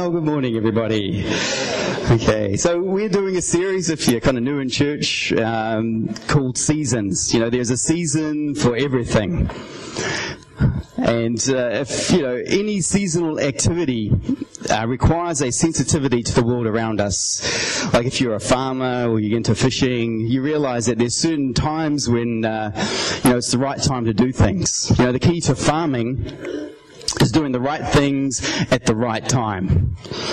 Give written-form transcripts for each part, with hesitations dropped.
Well, good morning, everybody. Okay, so we're doing a series, if you're kind of new in church, called Seasons. You know, there's a season for everything. And if, you know, any seasonal activity requires a sensitivity to the world around us. Like if you're a farmer or you get into fishing, you realize that there's certain times when, you know, it's the right time to do things. You know, the key to farming is doing the right things at the right time.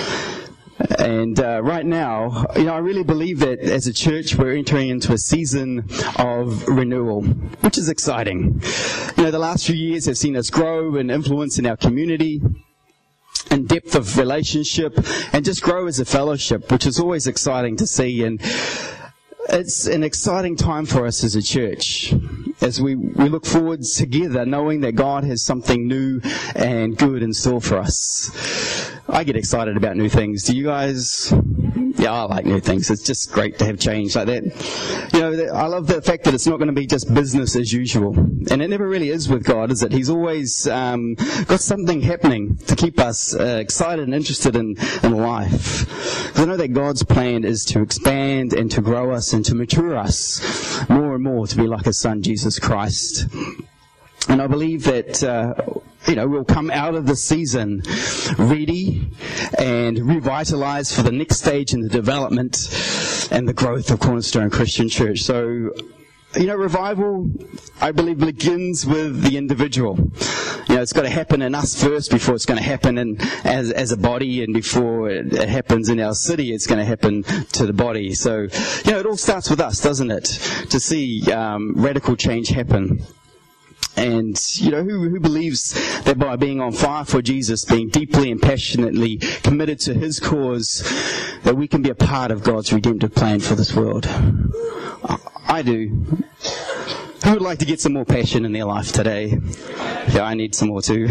And right now, you know, I really believe that as a church we're entering into a season of renewal, which is exciting. You know, the last few years have seen us grow and influence in our community, and depth of relationship, and just grow as a fellowship, which is always exciting to see. And it's an exciting time for us as a church, as we look forward together, knowing that God has something new and good in store for us. I get excited about new things. Do you guys? Yeah, I like new things. It's just great to have change like that. You know, I love the fact that it's not going to be just business as usual. And it never really is with God, is it? He's always got something happening to keep us excited and interested in life. Because I know that God's plan is to expand and to grow us and to mature us more and more to be like His Son, Jesus Christ. And I believe that, you know, we'll come out of the season ready and revitalized for the next stage in the development and the growth of Cornerstone Christian Church. So, you know, revival, I believe, begins with the individual. You know, it's got to happen in us first before it's going to happen as a body, and before it happens in our city, it's going to happen to the body. So, you know, it all starts with us, doesn't it? To see radical change happen. And, you know, who believes that by being on fire for Jesus, being deeply and passionately committed to His cause, that we can be a part of God's redemptive plan for this world? I do. Who would like to get some more passion in their life today? Yeah, I need some more too.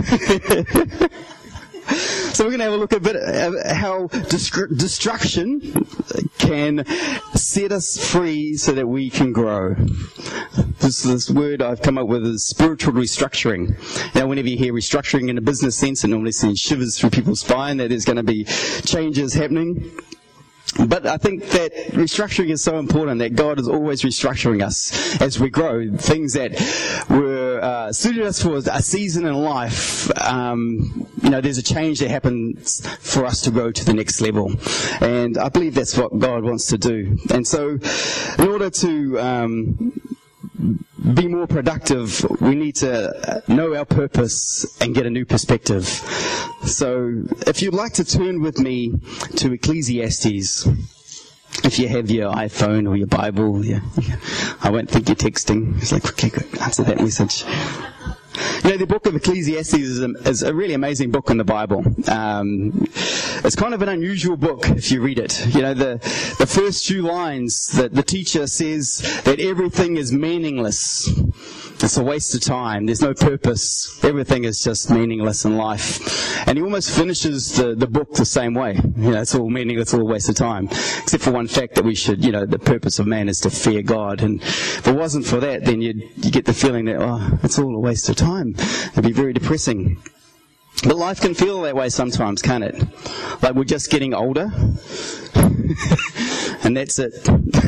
So we're going to have a look a bit at how destruction can set us free so that we can grow. This word I've come up with is spiritual restructuring. Now, whenever you hear restructuring in a business sense, it normally sends shivers through people's spine that there's going to be changes happening. But I think that restructuring is so important, that God is always restructuring us as we grow. Things that were suited us for a season in life, you know, there's a change that happens for us to grow to the next level. And I believe that's what God wants to do. And so, in order to be more productive, we need to know our purpose and get a new perspective. So, if you'd like to turn with me to Ecclesiastes, if you have your iPhone or your Bible, I won't think you're texting. It's like, quickly answer that message. You know, the book of Ecclesiastes is a really amazing book in the Bible. It's kind of an unusual book if you read it. You know, the first few lines, that the teacher says that everything is meaningless. It's a waste of time. There's no purpose. Everything is just meaningless in life. And he almost finishes the book the same way. You know, it's all meaningless, all a waste of time. Except for one fact that we should, you know, the purpose of man is to fear God. And if it wasn't for that, then you get the feeling that, oh, it's all a waste of time. It'd be very depressing. But life can feel that way sometimes, can't it? Like we're just getting older. And that's it.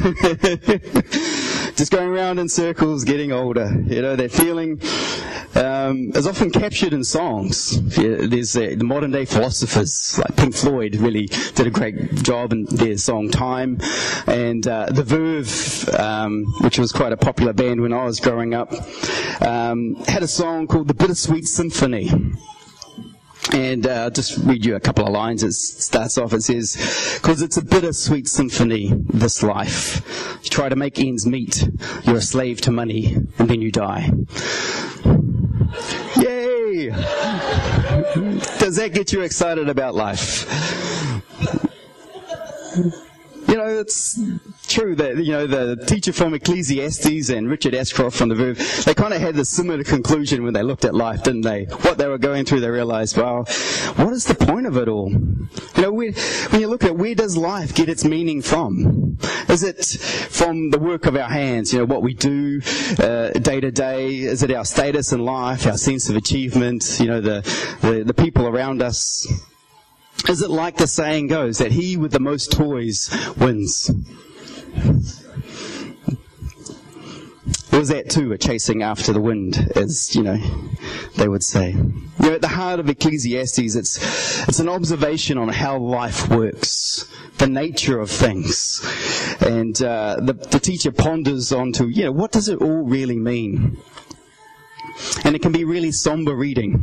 Just going around in circles, getting older. You know, that feeling is often captured in songs. There's the modern day philosophers, like Pink Floyd really did a great job in their song Time. And The Verve, which was quite a popular band when I was growing up, had a song called The Bittersweet Symphony. And I'll just read you a couple of lines. It starts off, it says, "'Cause it's a bittersweet symphony, this life. You try to make ends meet, you're a slave to money, and then you die." Yay! Does that get you excited about life? You know, it's true that, you know, the teacher from Ecclesiastes and Richard Ashcroft from The Verve, they kind of had the similar conclusion when they looked at life, didn't they? What they were going through, they realized, well, what is the point of it all? You know, when you look at where does life get its meaning from? Is it from the work of our hands, you know, what we do day to day? Is it our status in life, our sense of achievement, you know, the people around us? Is it like the saying goes, that he with the most toys wins? Or is that too a chasing after the wind, as, they would say? At the heart of Ecclesiastes, it's an observation on how life works, the nature of things. And the teacher ponders onto, what does it all really mean? And it can be really somber reading.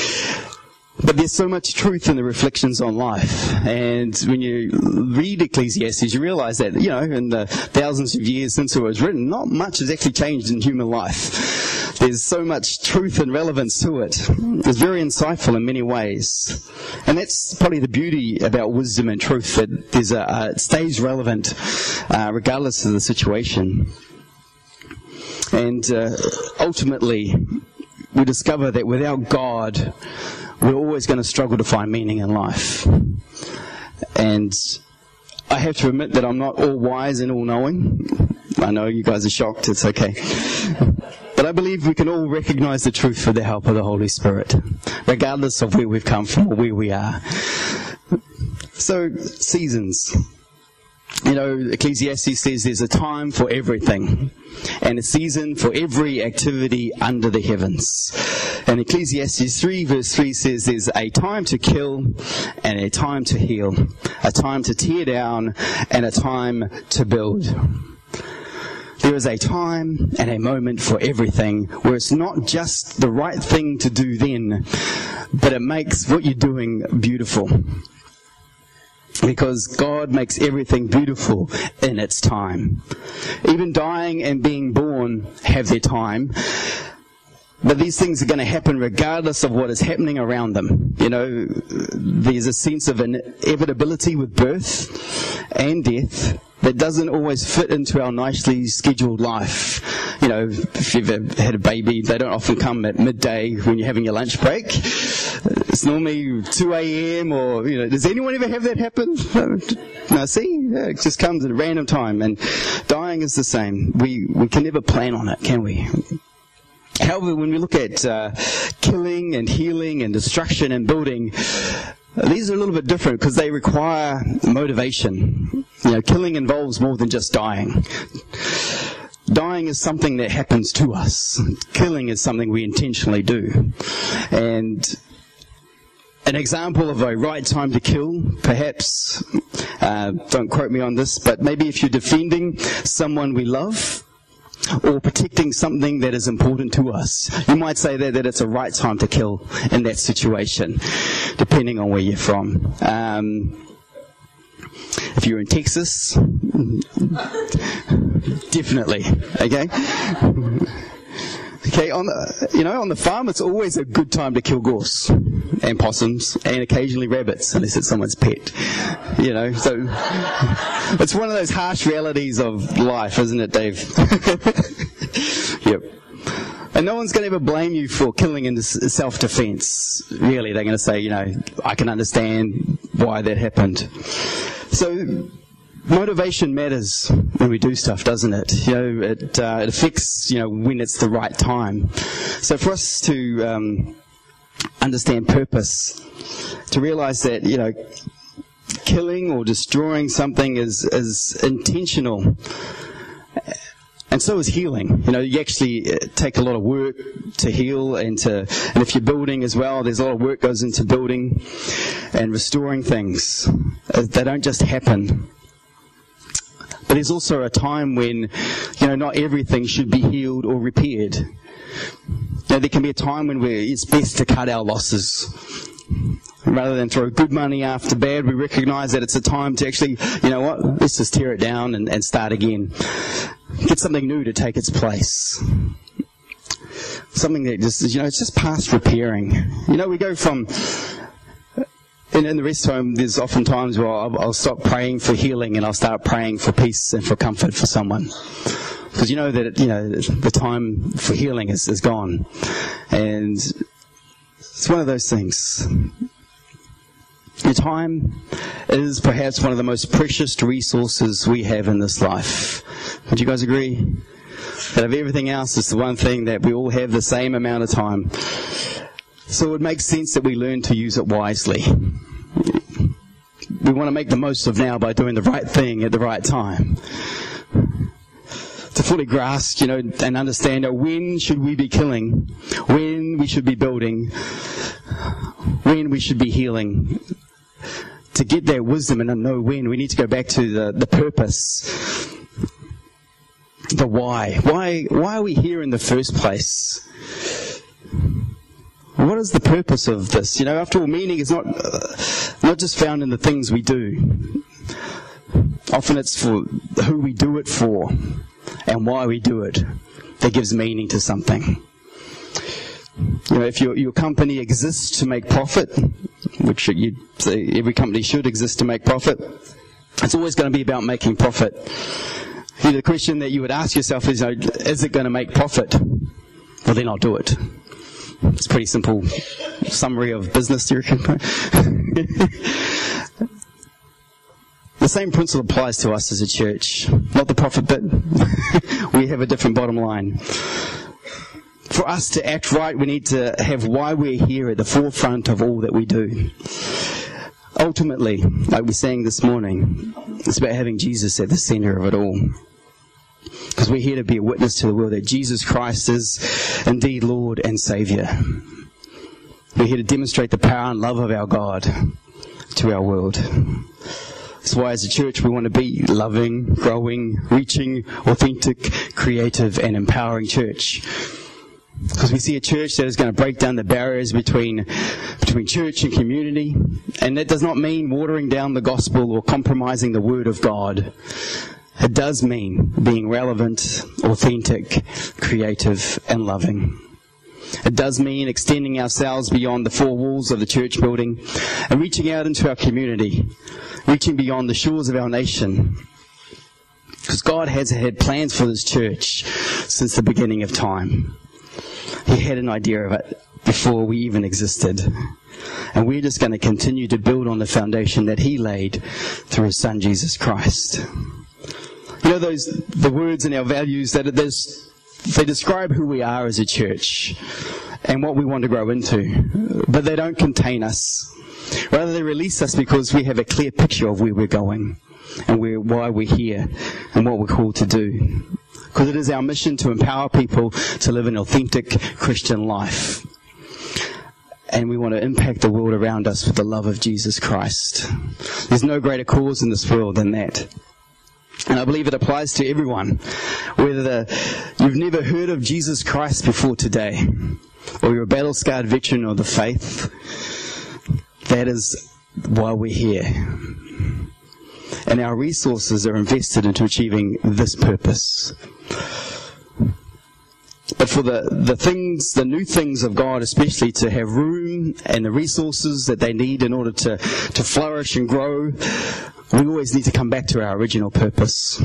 But there's so much truth in the reflections on life. And when you read Ecclesiastes, you realize that, in the thousands of years since it was written, not much has actually changed in human life. There's so much truth and relevance to it. It's very insightful in many ways. And that's probably the beauty about wisdom and truth, that it stays relevant regardless of the situation. And ultimately, we discover that without God, we're always going to struggle to find meaning in life. And I have to admit that I'm not all wise and all knowing. I know you guys are shocked, it's okay. But I believe we can all recognize the truth with the help of the Holy Spirit, regardless of where we've come from or where we are. So, seasons. Ecclesiastes says there's a time for everything and a season for every activity under the heavens. And Ecclesiastes 3 verse 3 says there's a time to kill and a time to heal, a time to tear down and a time to build. There is a time and a moment for everything where it's not just the right thing to do then, but it makes what you're doing beautiful. Because God makes everything beautiful in its time. Even dying and being born have their time. But these things are going to happen regardless of what is happening around them. There's a sense of inevitability with birth and death that doesn't always fit into our nicely scheduled life. If you've ever had a baby, they don't often come at midday when you're having your lunch break. It's normally 2 a.m. or, does anyone ever have that happen? No, see? Yeah, it just comes at a random time. And dying is the same. We can never plan on it, can we? However, when we look at killing and healing and destruction and building, these are a little bit different because they require motivation. Killing involves more than just dying. Dying is something that happens to us. Killing is something we intentionally do. And an example of a right time to kill, perhaps, don't quote me on this, but maybe if you're defending someone we love, or protecting something that is important to us, you might say that it's a right time to kill in that situation, depending on where you're from. If you're in Texas, definitely, okay? Okay, on the farm, it's always a good time to kill gorse and possums and occasionally rabbits, unless it's someone's pet. So it's one of those harsh realities of life, isn't it, Dave? Yep. And no one's going to ever blame you for killing in self-defense. Really, they're going to say, I can understand why that happened. So motivation matters when we do stuff, doesn't it? It affects, when it's the right time. So for us to understand purpose, to realize that, killing or destroying something is intentional. And so is healing. You actually take a lot of work to heal and if you're building as well, there's a lot of work goes into building and restoring things. They don't just happen. But there's also a time when, not everything should be healed or repaired. There can be a time when it's best to cut our losses. Rather than throw good money after bad, we recognize that it's a time to actually, let's just tear it down and start again. Get something new to take its place. Something that just, it's just past repairing. We go from... In the rest home, there's often times where I'll stop praying for healing and I'll start praying for peace and for comfort for someone. Because the time for healing is gone. And it's one of those things. Your time is perhaps one of the most precious resources we have in this life. Would you guys agree? That of everything else, it's the one thing that we all have the same amount of time. So it makes sense that we learn to use it wisely. we want to make the most of now by doing the right thing at the right time. To fully grasp, and understand when should we be killing, when we should be building, when we should be healing. To get that wisdom and know when, we need to go back to the purpose, the why. Why are we here in the first place? What is the purpose of this? After all, meaning is not just found in the things we do. Often it's for who we do it for and why we do it that gives meaning to something. If your company exists to make profit, which you'd say every company should exist to make profit, it's always going to be about making profit. The question that you would ask yourself is it going to make profit? Well, then I'll do it. It's a pretty simple summary of business, do you reckon? The same principle applies to us as a church. Not the profit bit. We have a different bottom line. For us to act right, we need to have why we're here at the forefront of all that we do. Ultimately, like we sang this morning, it's about having Jesus at the center of it all. Because we're here to be a witness to the world that Jesus Christ is indeed Lord and Saviour. We're here to demonstrate the power and love of our God to our world. That's why as a church we want to be loving, growing, reaching, authentic, creative and empowering church. Because we see a church that is going to break down the barriers between church and community. And that does not mean watering down the gospel or compromising the word of God. It does mean being relevant, authentic, creative, and loving. It does mean extending ourselves beyond the four walls of the church building and reaching out into our community, reaching beyond the shores of our nation. Because God has had plans for this church since the beginning of time. He had an idea of it before we even existed. And we're just going to continue to build on the foundation that He laid through His Son, Jesus Christ. The words and our values, they describe who we are as a church and what we want to grow into, but they don't contain us. Rather, they release us because we have a clear picture of where we're going and why we're here and what we're called to do. Because it is our mission to empower people to live an authentic Christian life. And we want to impact the world around us with the love of Jesus Christ. There's no greater cause in this world than that. And I believe it applies to everyone. Whether you've never heard of Jesus Christ before today, or you're a battle-scarred veteran of the faith, that is why we're here. And our resources are invested into achieving this purpose. But for the new things of God, especially to have room and the resources that they need in order to flourish and grow, we always need to come back to our original purpose.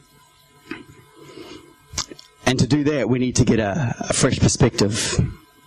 And to do that, we need to get a fresh perspective.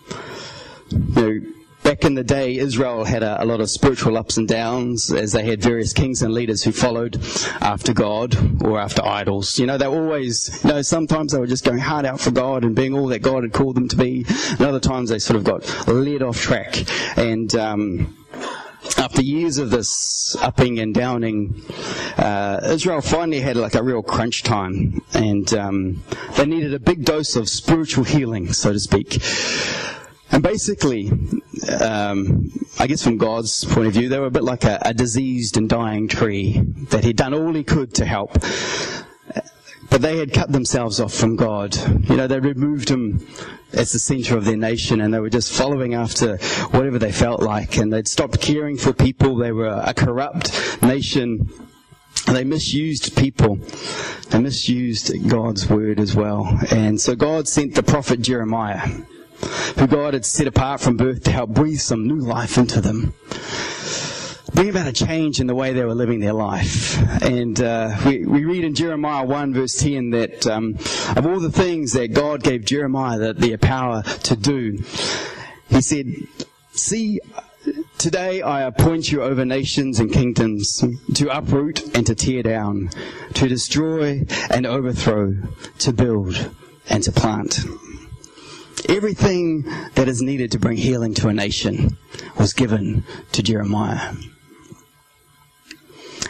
Back in the day, Israel had a lot of spiritual ups and downs as they had various kings and leaders who followed after God or after idols. They always, sometimes they were just going hard out for God and being all that God had called them to be. And other times they sort of got led off track. And after years of this upping and downing, Israel finally had like a real crunch time. And they needed a big dose of spiritual healing, so to speak. And basically, I guess from God's point of view, they were a bit like a diseased and dying tree that He'd done all He could to help. But they had cut themselves off from God. They removed Him as the centre of their nation, and they were just following after whatever they felt like. And they'd stopped caring for people. They were a corrupt nation. And they misused people. They misused God's word as well. And so God sent the prophet Jeremiah, who God had set apart from birth to help breathe some new life into them. Bring about a change in the way they were living their life. And we read in Jeremiah 1 verse 10 that of all the things that God gave Jeremiah the power to do, He said, "See, today I appoint you over nations and kingdoms, to uproot and to tear down, to destroy and overthrow, to build and to plant." Everything that is needed to bring healing to a nation was given to Jeremiah.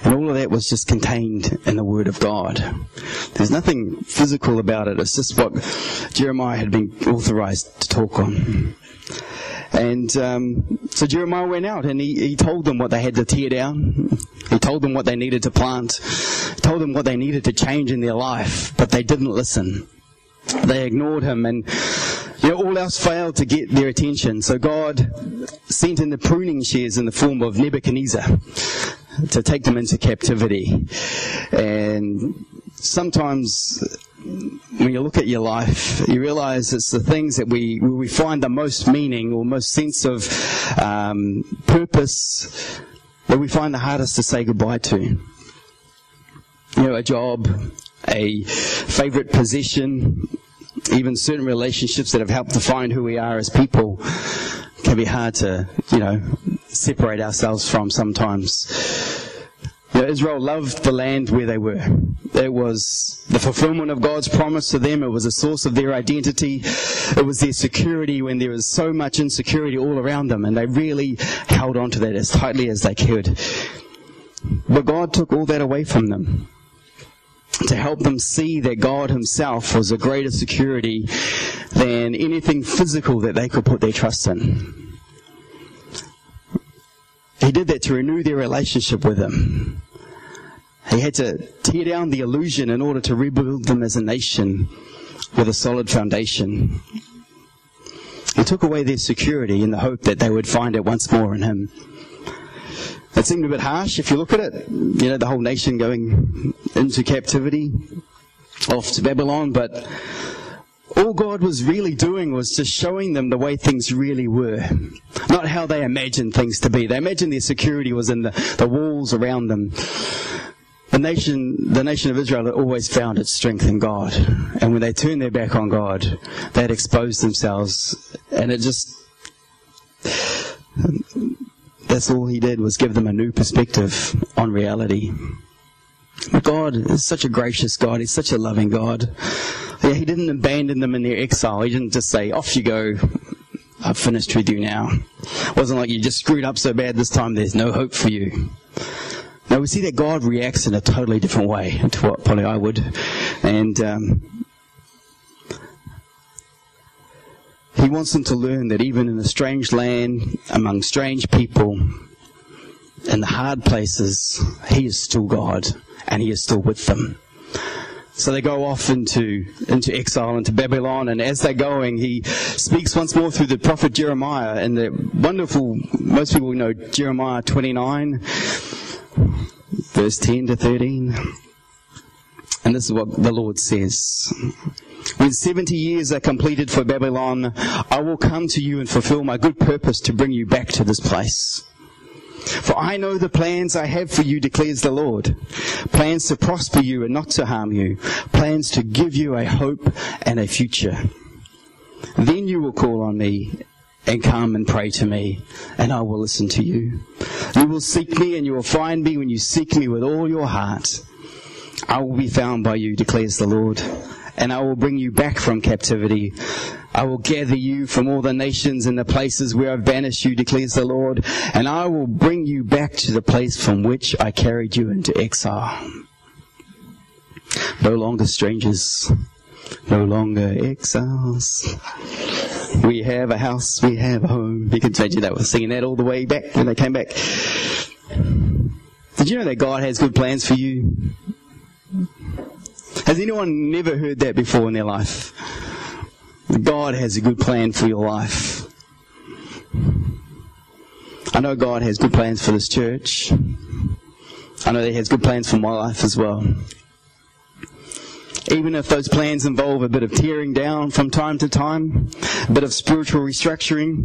And all of that was just contained in the Word of God. There's nothing physical about it. It's just what Jeremiah had been authorized to talk on. And so Jeremiah went out and he told them what they had to tear down. He told them what they needed to plant. He told them what they needed to change in their life. But they didn't listen. They ignored him, and all else failed to get their attention. So God sent in the pruning shears in the form of Nebuchadnezzar to take them into captivity. And sometimes when you look at your life, you realize it's the things that where we find the most meaning or most sense of purpose that we find the hardest to say goodbye to. A job, a favorite possession, even certain relationships that have helped define who we are as people can be hard to, separate ourselves from sometimes. Israel loved the land where they were. It was the fulfillment of God's promise to them. It was a source of their identity. It was their security when there was so much insecurity all around them, and they really held on to that as tightly as they could. But God took all that away from them to help them see that God himself was a greater security than anything physical that they could put their trust in. He did that to renew their relationship with him. He had to tear down the illusion in order to rebuild them as a nation with a solid foundation. He took away their security in the hope that they would find it once more in him. It seemed a bit harsh if you look at it, the whole nation going into captivity, off to Babylon, but all God was really doing was just showing them the way things really were, not how they imagined things to be. They imagined their security was in the walls around them. The nation of Israel had always found its strength in God, and when they turned their back on God, they had exposed themselves, and that's all he did was give them a new perspective on reality. But God is such a gracious God. He's such a loving God. Yeah, he didn't abandon them in their exile. He didn't just say, off you go. I've finished with you now. It wasn't like you just screwed up so bad this time there's no hope for you. No, we see that God reacts in a totally different way to what probably I would. And he wants them to learn that even in a strange land, among strange people, in the hard places, he is still God, and he is still with them. So they go off into exile, into Babylon, and as they're going, he speaks once more through the prophet Jeremiah, and the wonderful, most people know Jeremiah 29, verse 10 to 13. And this is what the Lord says. When 70 years are completed for Babylon, I will come to you and fulfill my good purpose to bring you back to this place. For I know the plans I have for you, declares the Lord. Plans to prosper you and not to harm you. Plans to give you a hope and a future. Then you will call on me and come and pray to me, and I will listen to you. You will seek me and you will find me when you seek me with all your heart. I will be found by you, declares the Lord, and I will bring you back from captivity. I will gather you from all the nations and the places where I've banished you, declares the Lord, and I will bring you back to the place from which I carried you into exile. No longer strangers, no longer exiles. We have a house, we have a home. You can imagine that was singing that all the way back when they came back. Did you know that God has good plans for you? Has anyone never heard that before in their life? God has a good plan for your life. I know God has good plans for this church. I know that He has good plans for my life as well. Even if those plans involve a bit of tearing down from time to time, a bit of spiritual restructuring,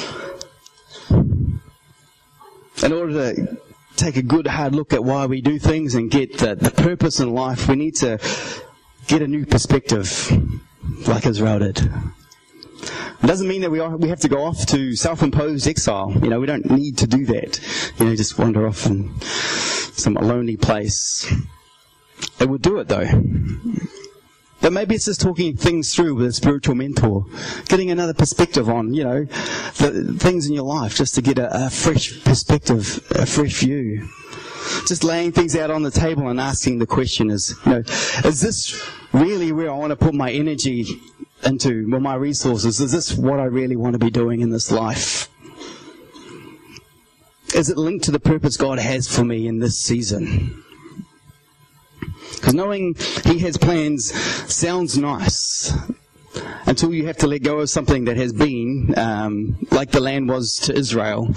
in order to take a good hard look at why we do things and get the purpose in life, we need to get a new perspective, like Israel did. It doesn't mean that we have to go off to self-imposed exile. We don't need to do that. Just wander off in some lonely place. It would do it though. But maybe it's just talking things through with a spiritual mentor, getting another perspective on, the things in your life, just to get a fresh perspective, a fresh view. Just laying things out on the table and asking the question is this really where I want to put my energy into, well, my resources? Is this what I really want to be doing in this life? Is it linked to the purpose God has for me in this season? Because knowing He has plans sounds nice until you have to let go of something that has been, like the land was to Israel,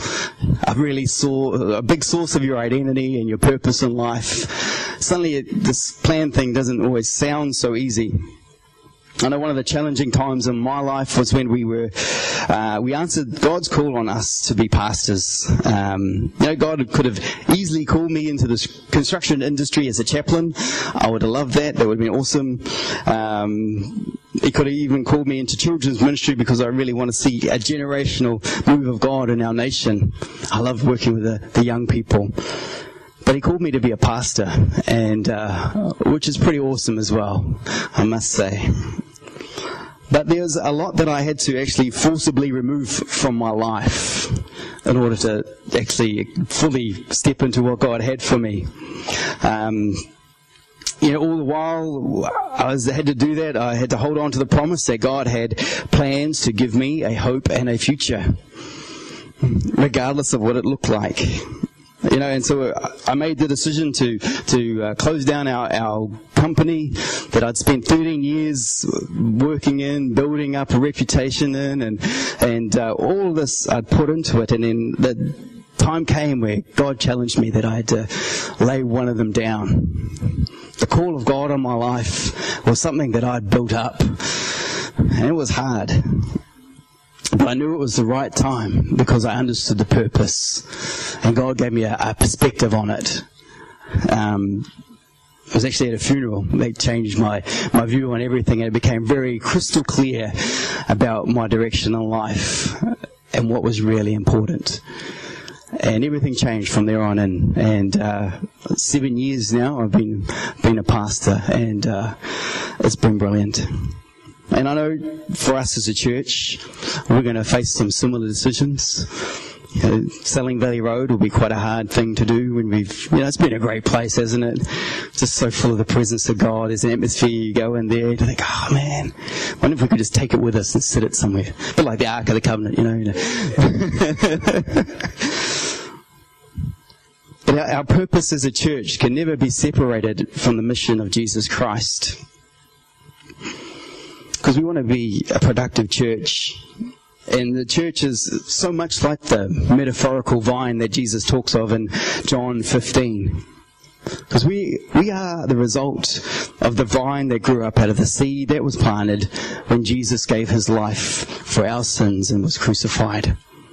a big source of your identity and your purpose in life. Suddenly this plan thing doesn't always sound so easy. I know one of the challenging times in my life was when we answered God's call on us to be pastors. God could have easily called me into the construction industry as a chaplain. I would have loved that. That would have been awesome. He could have even called me into children's ministry because I really want to see a generational move of God in our nation. I love working with the young people. But He called me to be a pastor, and which is pretty awesome as well, I must say. But there's a lot that I had to actually forcibly remove from my life in order to actually fully step into what God had for me. All the while I had to do that, I had to hold on to the promise that God had plans to give me a hope and a future, regardless of what it looked like. And so I made the decision to close down our company that I'd spent 13 years working in, building up a reputation in, and all of this I'd put into it. And then the time came where God challenged me that I had to lay one of them down. The call of God on my life was something that I'd built up, and it was hard. But I knew it was the right time because I understood the purpose, and God gave me a perspective on it. I was actually at a funeral. They changed my view on everything, and it became very crystal clear about my direction in life and what was really important. And everything changed from there on in. And 7 years now I've been a pastor, and it's been brilliant. And I know for us as a church, we're going to face some similar decisions. Selling Valley Road will be quite a hard thing to do when it's been a great place, hasn't it? Just so full of the presence of God. There's an atmosphere, you go in there, you think, oh man, I wonder if we could just take it with us and sit it somewhere. A bit like the Ark of the Covenant, But our purpose as a church can never be separated from the mission of Jesus Christ. Because we want to be a productive church. And the church is so much like the metaphorical vine that Jesus talks of in John 15. Because we are the result of the vine that grew up out of the seed that was planted when Jesus gave His life for our sins and was crucified.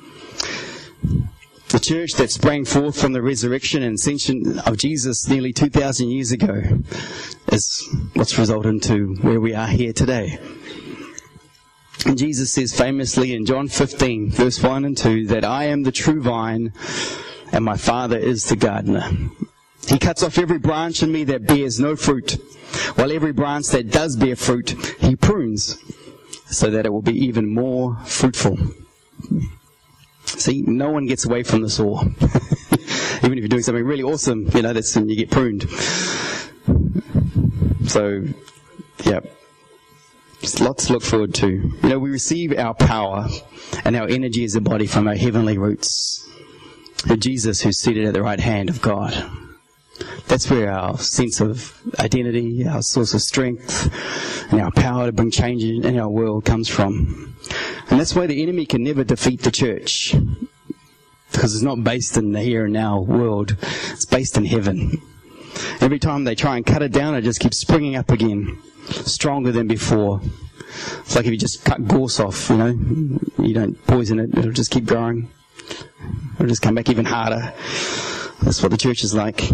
The church that sprang forth from the resurrection and ascension of Jesus nearly 2,000 years ago is what's resulted into where we are here today. And Jesus says famously in John 15, verse 1 and 2, that I am the true vine and my Father is the gardener. He cuts off every branch in me that bears no fruit, while every branch that does bear fruit, He prunes, so that it will be even more fruitful. See, no one gets away from this all. Even if you're doing something really awesome, that's when you get pruned. So, yeah. There's lots to look forward to. We receive our power and our energy as a body from our heavenly roots. Jesus, who's seated at the right hand of God. That's where our sense of identity, our source of strength, and our power to bring change in our world comes from. And that's why the enemy can never defeat the church. Because it's not based in the here and now world. It's based in heaven. Every time they try and cut it down, it just keeps springing up again. Stronger than before. It's like if you just cut gorse off, you don't poison it, it'll just keep growing. It'll just come back even harder. That's what the church is like.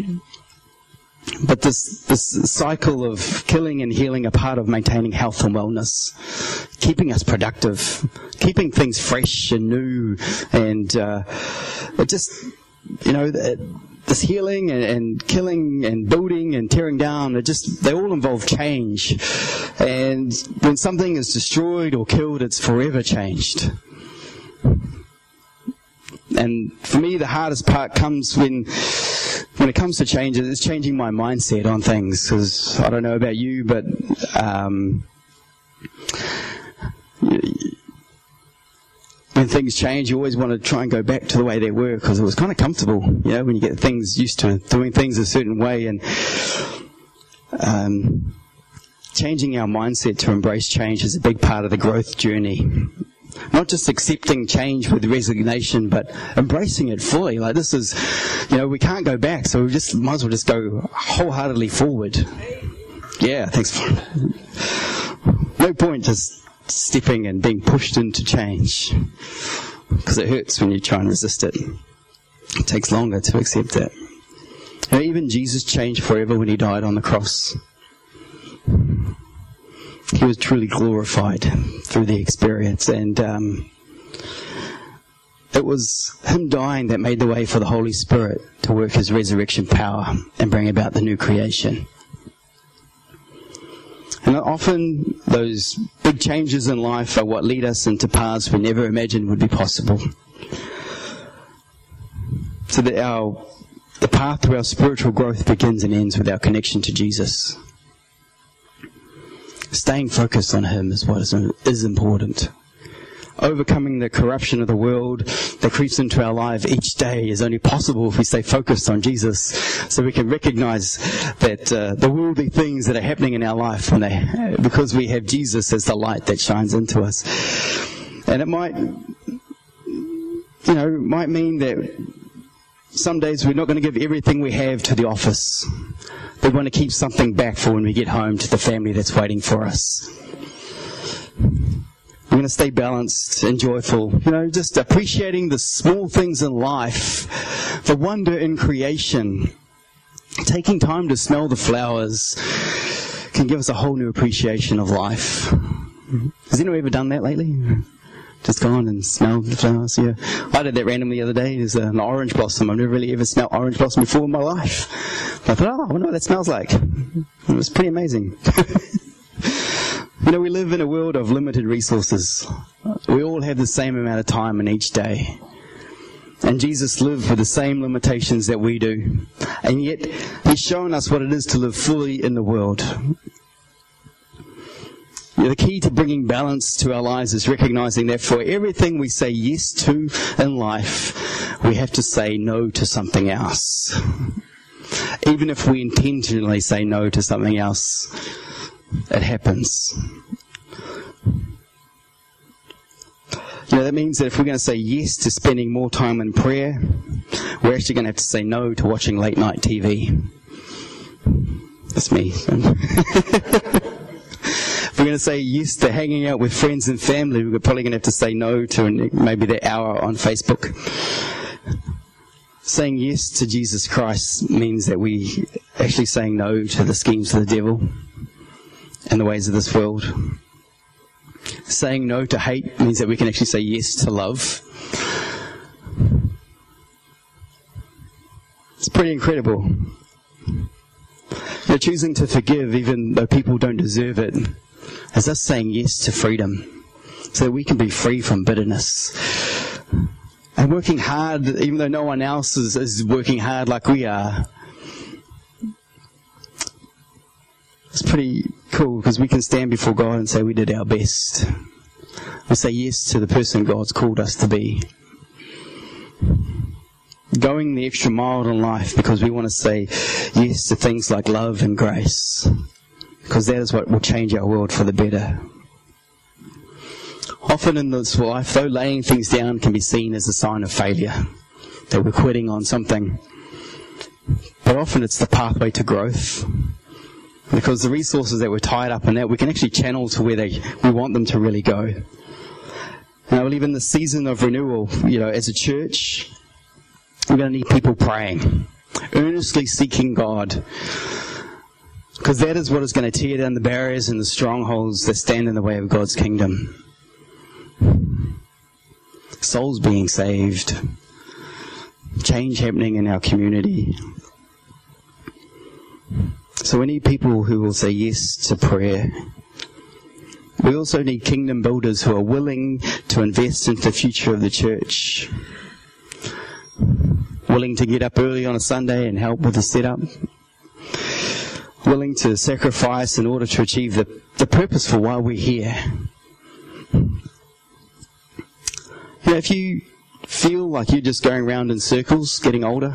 But this cycle of killing and healing are part of maintaining health and wellness, keeping us productive, keeping things fresh and new, and it just, this healing and killing and building and tearing down, they all involve change. And when something is destroyed or killed, it's forever changed. And for me, the hardest part comes when when it comes to changes, it's changing my mindset on things, because I don't know about you, but when things change, you always want to try and go back to the way they were, because it was kind of comfortable, when you get things used to doing things a certain way. And changing our mindset to embrace change is a big part of the growth journey. Not just accepting change with resignation, but embracing it fully. Like, this is, we can't go back, so we just might as well just go wholeheartedly forward. Yeah, thanks. No point just stepping and being pushed into change, because it hurts when you try and resist it. It takes longer to accept it. Even Jesus changed forever when he died on the cross. He was truly glorified through the experience, and it was him dying that made the way for the Holy Spirit to work his resurrection power and bring about the new creation. And often those big changes in life are what lead us into paths we never imagined would be possible. So that the path to our spiritual growth begins and ends with our connection to Jesus. Staying focused on him is what is important. Overcoming the corruption of the world that creeps into our life each day is only possible if we stay focused on Jesus, so we can recognize that the worldly things that are happening in our life, because we have Jesus as the light that shines into us. And it might mean that some days we're not going to give everything we have to the office. We want to keep something back for when we get home to the family that's waiting for us. We're going to stay balanced and joyful, just appreciating the small things in life, the wonder in creation. Taking time to smell the flowers can give us a whole new appreciation of life. Has anyone ever done that lately? Just gone and smelled the flowers? Yeah. I did that randomly the other day. There's an orange blossom. I've never really ever smelled orange blossom before in my life. I thought, I wonder what that smells like. It was pretty amazing. We live in a world of limited resources. We all have the same amount of time in each day. And Jesus lived with the same limitations that we do. And yet, he's shown us what it is to live fully in the world. The key to bringing balance to our lives is recognizing that for everything we say yes to in life, we have to say no to something else. Even if we intentionally say no to something else, it happens. That means that if we're going to say yes to spending more time in prayer, we're actually going to have to say no to watching late night TV. That's me. If we're going to say yes to hanging out with friends and family, we're probably going to have to say no to maybe the hour on Facebook. Saying yes to Jesus Christ means that we actually saying no to the schemes of the devil and the ways of this world. Saying no to hate means that we can actually say yes to love. It's pretty incredible. Choosing to forgive even though people don't deserve it is us saying yes to freedom, so that we can be free from bitterness. And working hard, even though no one else is working hard like we are. It's pretty cool, because we can stand before God and say we did our best. We say yes to the person God's called us to be. Going the extra mile in life because we want to say yes to things like love and grace. Because that is what will change our world for the better. Often in this life, though, laying things down can be seen as a sign of failure, that we're quitting on something. But often it's the pathway to growth. Because the resources that we're tied up in that, we can actually channel to where we want them to really go. And I believe in the season of renewal, as a church, we're going to need people praying, earnestly seeking God. Because that is what is going to tear down the barriers and the strongholds that stand in the way of God's kingdom. Souls being saved, change happening in our community. So we need people who will say yes to prayer. We also need kingdom builders who are willing to invest into the future of the church. Willing willing to get up early on a Sunday and help with the setup, willing to sacrifice in order to achieve the purpose for why we're here. You know, if you feel like you're just going around in circles, getting older,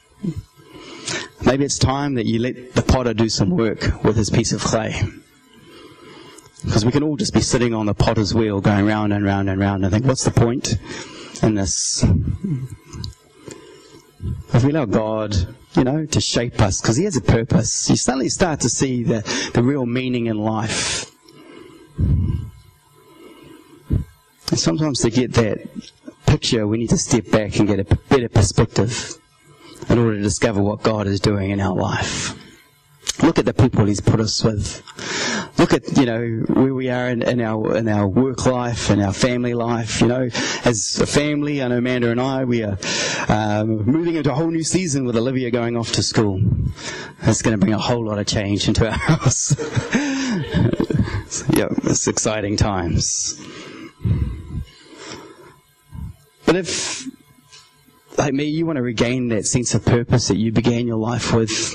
maybe it's time that you let the potter do some work with his piece of clay. Because we can all just be sitting on the potter's wheel going round and round and round and think, what's the point in this? If we allow God, to shape us, because He has a purpose, you suddenly start to see the real meaning in life. And sometimes to get that picture, we need to step back and get a better perspective in order to discover what God is doing in our life. Look at the people He's put us with. Look at, where we are in our work life and our family life. As a family, I know Amanda and I, we are moving into a whole new season with Olivia going off to school. It's going to bring a whole lot of change into our house. It's exciting times. But if, like me, you want to regain that sense of purpose that you began your life with,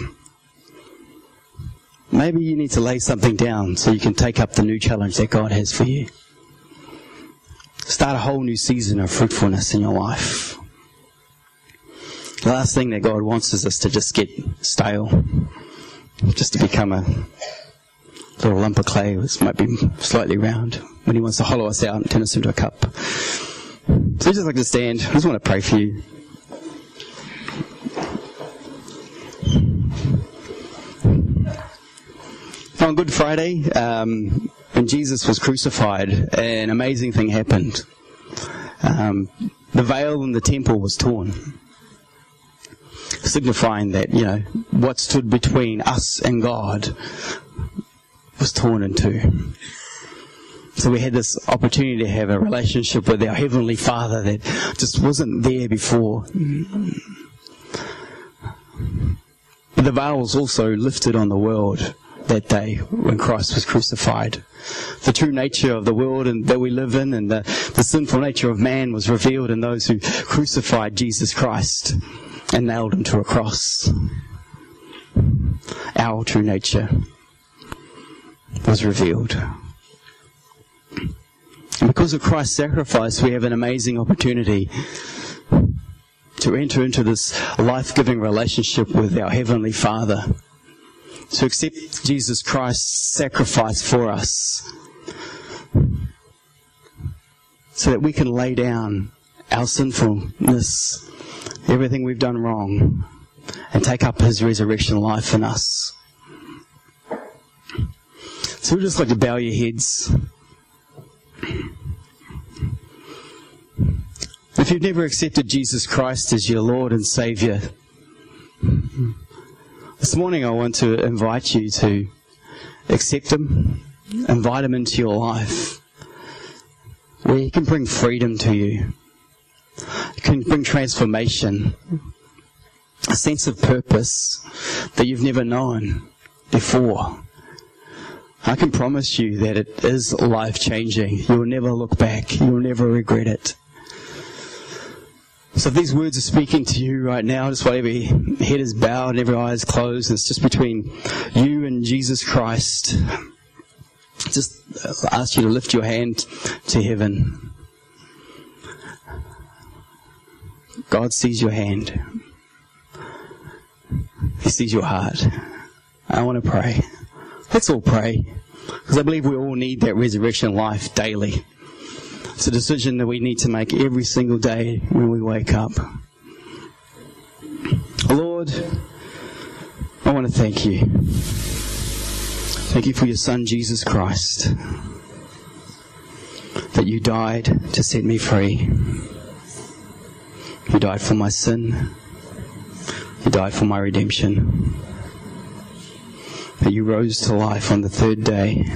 maybe you need to lay something down so you can take up the new challenge that God has for you. Start a whole new season of fruitfulness in your life. The last thing that God wants is us to just get stale, just to become a little lump of clay, which might be slightly round, when He wants to hollow us out and turn us into a cup. So I'd just like to stand. I just want to pray for you. On Good Friday, when Jesus was crucified, an amazing thing happened. The veil in the temple was torn, signifying that, what stood between us and God was torn in two. So we had this opportunity to have a relationship with our Heavenly Father that just wasn't there before. But the veil was also lifted on the world that day when Christ was crucified. The true nature of the world that we live in and the sinful nature of man was revealed in those who crucified Jesus Christ and nailed Him to a cross. Our true nature was revealed. And because of Christ's sacrifice, we have an amazing opportunity to enter into this life-giving relationship with our Heavenly Father, to accept Jesus Christ's sacrifice for us, so that we can lay down our sinfulness, everything we've done wrong, and take up His resurrection life in us. So we'd just like to bow your heads. If you've never accepted Jesus Christ as your Lord and Saviour, this morning I want to invite you to accept Him, invite Him into your life, where He can bring freedom to you. He can bring transformation, a sense of purpose that you've never known before. I can promise you that it is life-changing. You will never look back. You will never regret it. So if these words are speaking to you right now, just while every head is bowed and every eye is closed, and it's just between you and Jesus Christ, just ask you to lift your hand to heaven. God sees your hand. He sees your heart. I want to pray. Let's all pray, because I believe we all need that resurrection life daily. It's a decision that we need to make every single day when we wake up. Lord, I want to thank you. Thank you for your Son, Jesus Christ, that you died to set me free. You died for my sin. You died for my redemption. That you rose to life on the third day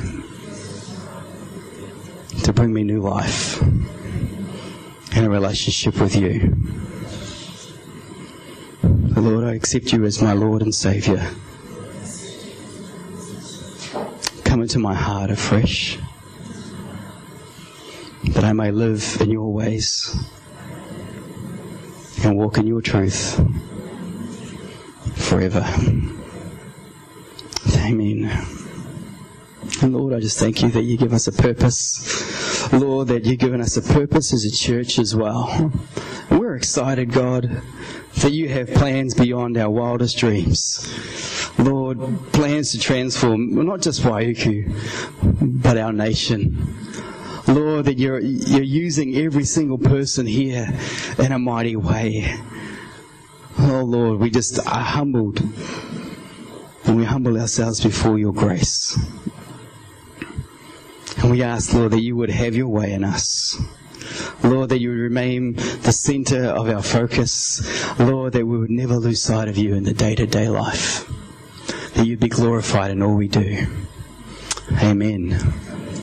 to bring me new life and a relationship with you. Lord, I accept you as my Lord and Saviour. Come into my heart afresh, that I may live in your ways can walk in your truth forever. Amen. And Lord, I just thank you that you give us a purpose. Lord, that you've given us a purpose as a church as well. And we're excited, God, that you have plans beyond our wildest dreams. Lord, plans to transform not just Waiuku, but our nation. Lord, that you're using every single person here in a mighty way. Oh Lord, we just are humbled. And we humble ourselves before your grace. And we ask, Lord, that you would have your way in us. Lord, that you would remain the center of our focus. Lord, that we would never lose sight of you in the day-to-day life. That you'd be glorified in all we do. Amen.